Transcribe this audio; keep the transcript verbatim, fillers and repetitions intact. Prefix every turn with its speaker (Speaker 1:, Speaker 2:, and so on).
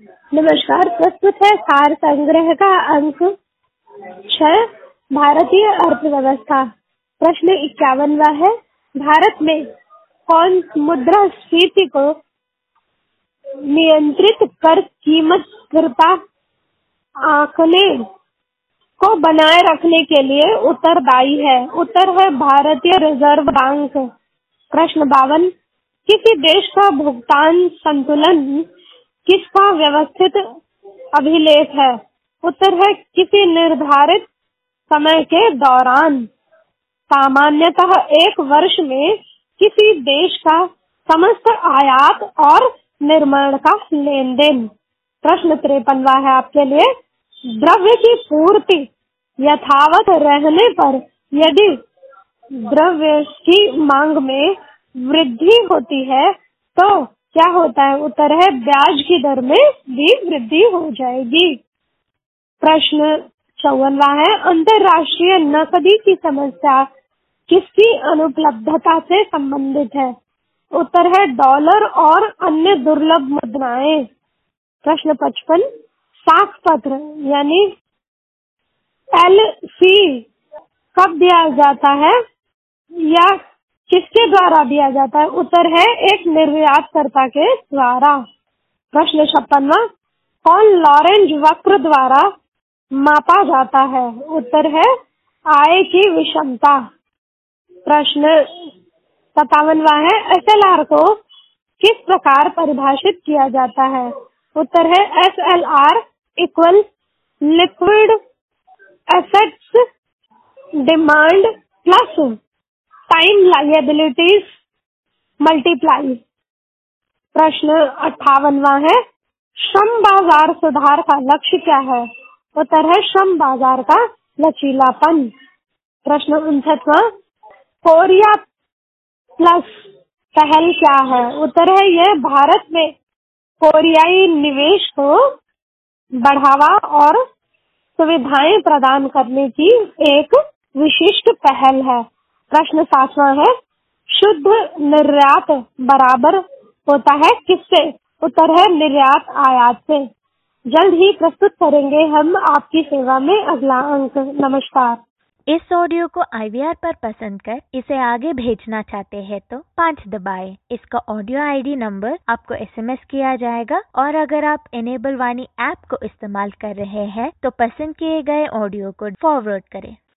Speaker 1: नमस्कार, प्रस्तुत है सार संग्रह का अंक छह, भारतीय अर्थव्यवस्था। प्रश्न इक्यावनवा है, भारत में कौन मुद्रास्फीति को नियंत्रित कर कीमत स्थिरता आंकने को बनाए रखने के लिए उत्तरदायी है? उत्तर है भारतीय रिजर्व बैंक। प्रश्न बावन, किसी देश का भुगतान संतुलन किसका व्यवस्थित अभिलेख है? उत्तर है किसी निर्धारित समय के दौरान। सामान्यतः एक वर्ष में किसी देश का समस्त आयात और निर्माण का लेन देन। प्रश्न तिरपनवा है आपके लिए, द्रव्य की पूर्ति यथावत रहने पर यदि द्रव्य की मांग में वृद्धि होती है तो क्या होता है? उत्तर है ब्याज की दर में भी वृद्धि हो जाएगी। प्रश्न चौवनवा है, अंतर्राष्ट्रीय नकदी की समस्या किसकी अनुपलब्धता से संबंधित है? उत्तर है डॉलर और अन्य दुर्लभ मुद्राएं। प्रश्न पचपन, साख पत्र यानी एल सी कब दिया जाता है या किसके द्वारा दिया जाता है? उत्तर है एक निर्यातकर्ता के द्वारा। प्रश्न छप्पनवा, कौन लॉरेंज वक्र द्वारा मापा जाता है? उत्तर है आय की विषमता। प्रश्न सत्तावनवा है, एस एल आर को किस प्रकार परिभाषित किया जाता है? उत्तर है S L R equal liquid assets demand plus time liabilities multiply. प्रश्न अट्ठावनवा है, श्रम बाजार सुधार का लक्ष्य क्या है? उत्तर है श्रम बाजार का लचीलापन। प्रश्न उनसठवां, कोरिया प्लस पहल क्या है? उत्तर है यह भारत में कोरियाई निवेश को बढ़ावा और सुविधाएं प्रदान करने की एक विशिष्ट पहल है। प्रश्न सातवां है, शुद्ध निर्यात बराबर होता है किससे? उत्तर है निर्यात आयात से। जल्द ही प्रस्तुत करेंगे हम आपकी सेवा में अगला अंक। नमस्कार।
Speaker 2: इस ऑडियो को आई वी आर पर पसंद कर इसे आगे भेजना चाहते हैं तो पाँच दबाएं। इसका ऑडियो आई डी नंबर आपको एस एम एस किया जाएगा और अगर आप इनेबल वाणी ऐप को इस्तेमाल कर रहे हैं तो पसंद किए गए ऑडियो को फॉरवर्ड करें।